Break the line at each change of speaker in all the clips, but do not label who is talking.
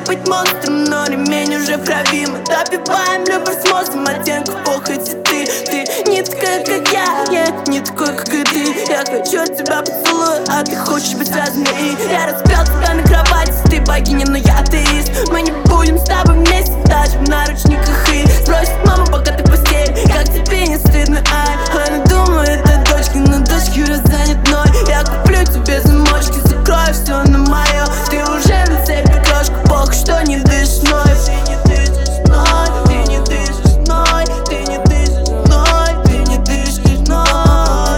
быть монстром, но ремень уже в крови. Мы добиваем любовь с мозгом оттенков похоти. Ты не такая, как я не такой, как и ты. Я хочу от тебя поцелуй, а ты хочешь быть разной. Я распял тебя на кровати, ты богиня, но я атеист. Мы не будем с тобой вместе, даже в наручниках. И спросит мама, пока ты в постели, как тебе не стыдно, ай. Она думает о дочке, но дочке уже занят мной. Я куплю тебе замочки, закрою все на мое. Ты уже на цель петрошка, похуй, что не дышишь мной. Ты не дышишь мной, ты не дышишь мной, ты не дышишь мной,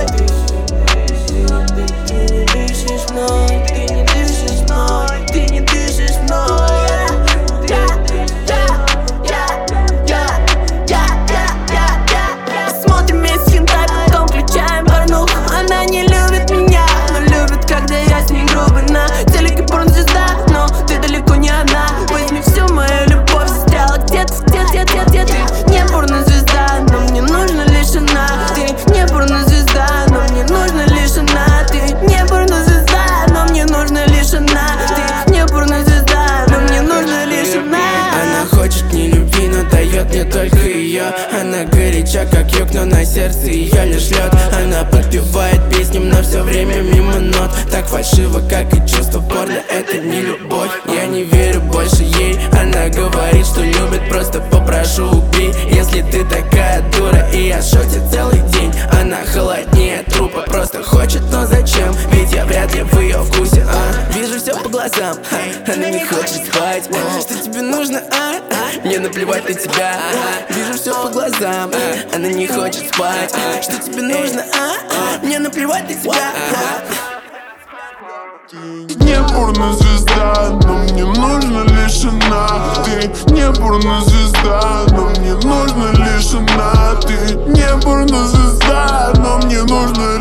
ты не дышишь мной, ты не дышишь мной, ты не дышишь мной, ты не дышишь мной. Смотрим весь хентай, потом включаем порнуху. Она не любит меня, но любит, когда я с ней грубо. На телеке порнозвезда, но ты далеко не одна. Возьми всю мою любовь, застряла где-то. Ты не порнозвезда, но мне нужна лишь она. Ты не порнозвезда, но мне нужна лишь она. Ты не порнозвезда, но мне нужна лишь она. Ты не порнозвезда, но мне нужна лишь она.
Она хочет не любви, но дает мне только ее. Она горяча, как юг, но на сердце ее лишь лед. Она подпевает песни, но все время мимо нот. Так фальшиво, как и чувство порно, это не любовь. Я не верю больше ей, она говорит, что любит, просто попрошу убей. Если ты такая дура, и я в шоте целый день. Она холоднее трупа, просто хочет, но зачем? Ведь я вряд ли в ее вкусе, Вижу все по глазам, она не хочет спать. Что тебе нужно, Мне наплевать на тебя. Вижу все по глазам, она не хочет спать. Что тебе нужно, Мне наплевать на тебя.
Ты не порнозвезда, но мне нужна лишь она. Ты не порнозвезда, но мне нужна лишь она. Ты не порнозвезда, но мне нужна